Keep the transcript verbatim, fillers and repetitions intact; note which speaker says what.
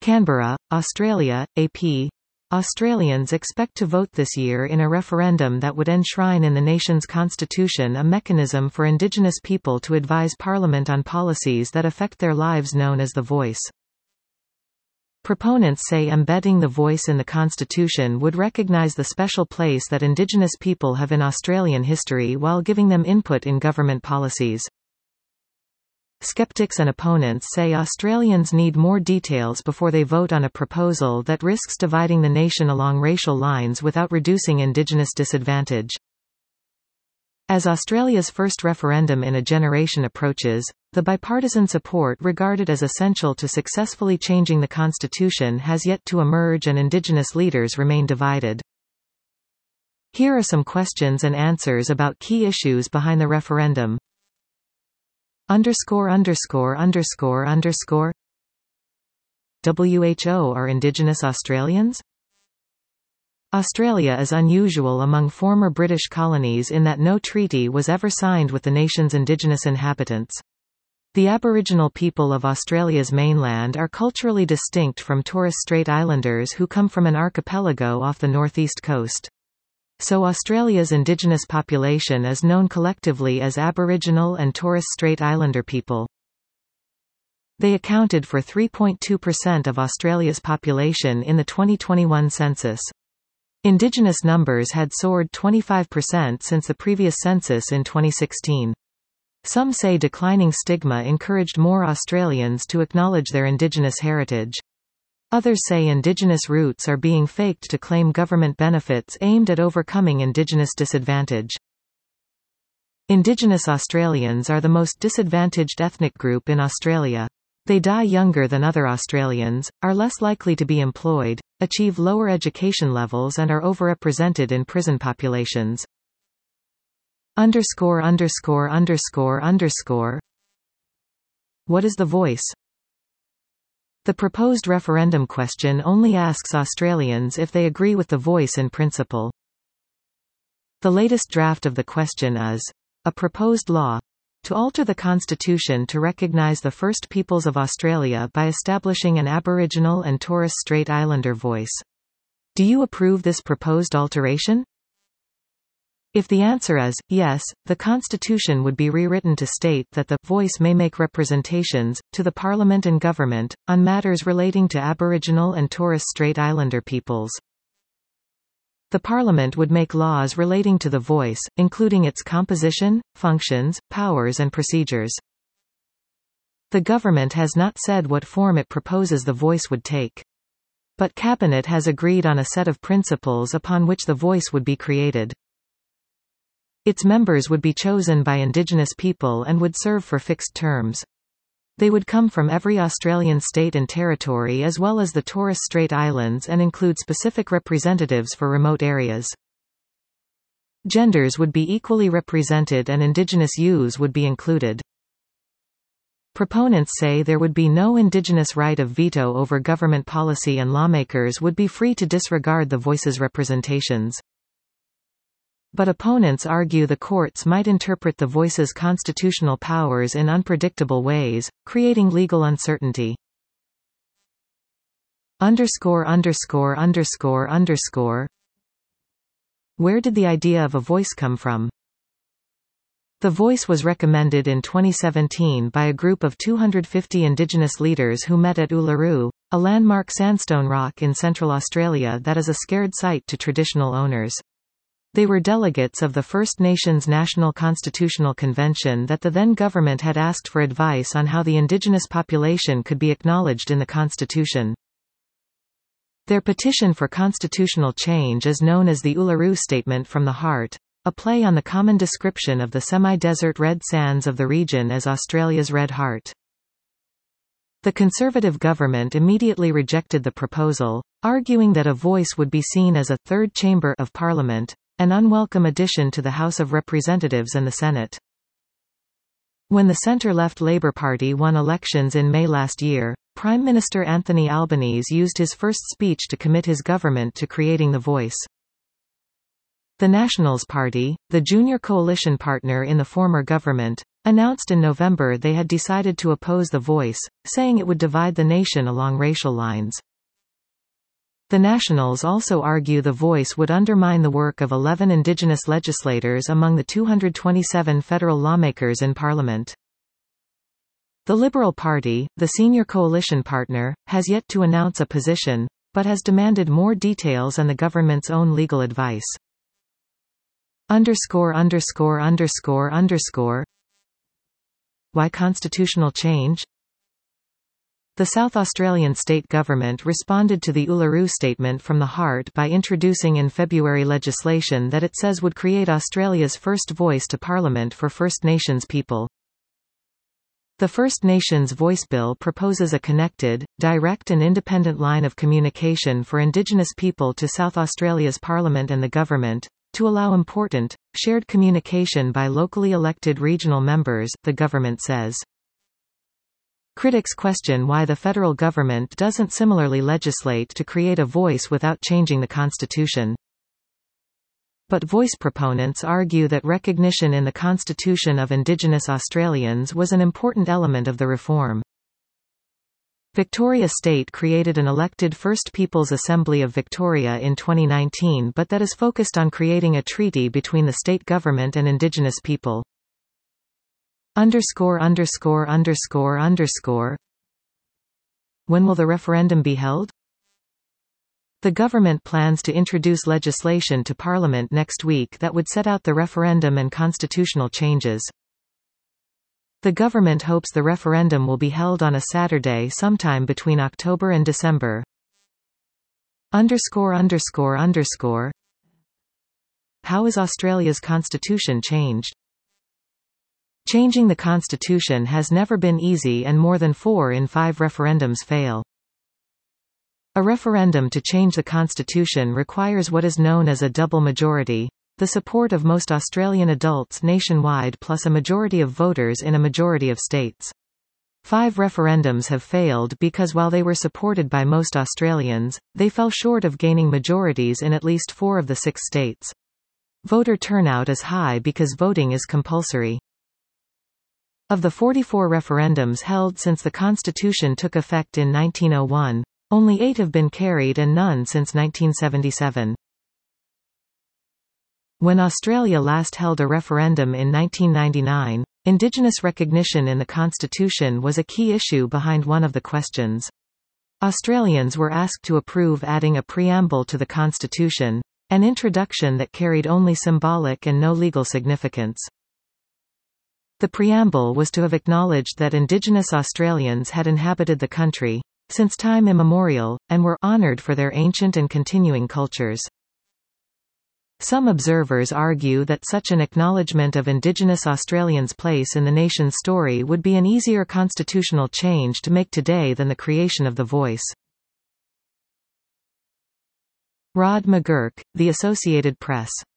Speaker 1: Canberra, Australia, A P. Australians expect to vote this year in a referendum that would enshrine in the nation's constitution a mechanism for Indigenous people to advise Parliament on policies that affect their lives known as the Voice. Proponents say embedding the voice in the Constitution would recognise the special place that Indigenous people have in Australian history while giving them input in government policies. Skeptics and opponents say Australians need more details before they vote on a proposal that risks dividing the nation along racial lines without reducing Indigenous disadvantage. As Australia's first referendum in a generation approaches, the bipartisan support regarded as essential to successfully changing the Constitution has yet to emerge, and Indigenous leaders remain divided. Here are some questions and answers about key issues behind the referendum. Underscore underscore underscore underscore W H O are Indigenous Australians? Australia is unusual among former British colonies in that no treaty was ever signed with the nation's Indigenous inhabitants. The Aboriginal people of Australia's mainland are culturally distinct from Torres Strait Islanders who come from an archipelago off the northeast coast. So Australia's Indigenous population is known collectively as Aboriginal and Torres Strait Islander people. They accounted for three point two percent of Australia's population in the twenty twenty-one census. Indigenous numbers had soared twenty-five percent since the previous census in twenty sixteen. Some say declining stigma encouraged more Australians to acknowledge their Indigenous heritage. Others say Indigenous roots are being faked to claim government benefits aimed at overcoming Indigenous disadvantage. Indigenous Australians are the most disadvantaged ethnic group in Australia. They die younger than other Australians, are less likely to be employed, achieve lower education levels, and are overrepresented in prison populations. Underscore underscore underscore underscore What is the Voice? The proposed referendum question only asks Australians if they agree with the Voice in principle. The latest draft of the question is a proposed law to alter the Constitution to recognise the First Peoples of Australia by establishing an Aboriginal and Torres Strait Islander voice. Do you approve this proposed alteration? If the answer is yes, the Constitution would be rewritten to state that the Voice may make representations, to the Parliament and Government, on matters relating to Aboriginal and Torres Strait Islander peoples. The Parliament would make laws relating to the Voice, including its composition, functions, powers and procedures. The Government has not said what form it proposes the Voice would take. But Cabinet has agreed on a set of principles upon which the Voice would be created. Its members would be chosen by Indigenous people and would serve for fixed terms. They would come from every Australian state and territory as well as the Torres Strait Islands and include specific representatives for remote areas. Genders would be equally represented and Indigenous youths would be included. Proponents say there would be no Indigenous right of veto over government policy and lawmakers would be free to disregard the Voice's representations. But opponents argue the courts might interpret the Voice's constitutional powers in unpredictable ways, creating legal uncertainty. Underscore underscore underscore underscore Where did the idea of a voice come from? The Voice was recommended in twenty seventeen by a group of two hundred fifty Indigenous leaders who met at Uluru, a landmark sandstone rock in Central Australia that is a scared sight to traditional owners. They were delegates of the First Nations National Constitutional Convention that the then government had asked for advice on how the Indigenous population could be acknowledged in the Constitution. Their petition for constitutional change is known as the Uluru Statement from the Heart, a play on the common description of the semi-desert red sands of the region as Australia's Red Heart. The Conservative government immediately rejected the proposal, arguing that a voice would be seen as a third chamber of Parliament, an unwelcome addition to the House of Representatives and the Senate. When the centre-left Labour Party won elections in May last year, Prime Minister Anthony Albanese used his first speech to commit his government to creating the Voice. The Nationals Party, the junior coalition partner in the former government, announced in November they had decided to oppose the Voice, saying it would divide the nation along racial lines. The Nationals also argue the Voice would undermine the work of eleven indigenous legislators among the two hundred twenty-seven federal lawmakers in Parliament. The Liberal Party, the senior coalition partner, has yet to announce a position, but has demanded more details and the government's own legal advice. Underscore underscore underscore underscore Why constitutional change? The South Australian state government responded to the Uluru Statement from the Heart by introducing in February legislation that it says would create Australia's first voice to Parliament for First Nations people. The First Nations Voice Bill proposes a connected, direct and independent line of communication for Indigenous people to South Australia's Parliament and the government, to allow important, shared communication by locally elected regional members, the government says. Critics question why the federal government doesn't similarly legislate to create a voice without changing the constitution. But voice proponents argue that recognition in the Constitution of Indigenous Australians was an important element of the reform. Victoria State created an elected First Peoples Assembly of Victoria in twenty nineteen, but that is focused on creating a treaty between the state government and Indigenous people. Underscore underscore underscore underscore When will the referendum be held? The government plans to introduce legislation to Parliament next week that would set out the referendum and constitutional changes. The government hopes the referendum will be held on a Saturday sometime between October and December. Underscore underscore underscore How is Australia's constitution changed? Changing the constitution has never been easy, and more than four in five referendums fail. A referendum to change the constitution requires what is known as a double majority, the support of most Australian adults nationwide plus a majority of voters in a majority of states. Five referendums have failed because while they were supported by most Australians, they fell short of gaining majorities in at least four of the six states. Voter turnout is high because voting is compulsory. Of the forty-four referendums held since the Constitution took effect in nineteen oh one, only eight have been carried and none since nineteen seventy-seven. When Australia last held a referendum in nineteen ninety-nine, Indigenous recognition in the Constitution was a key issue behind one of the questions. Australians were asked to approve adding a preamble to the Constitution, an introduction that carried only symbolic and no legal significance. The preamble was to have acknowledged that Indigenous Australians had inhabited the country since time immemorial, and were honoured for their ancient and continuing cultures. Some observers argue that such an acknowledgement of Indigenous Australians' place in the nation's story would be an easier constitutional change to make today than the creation of the Voice. Rod McGurk, The Associated Press.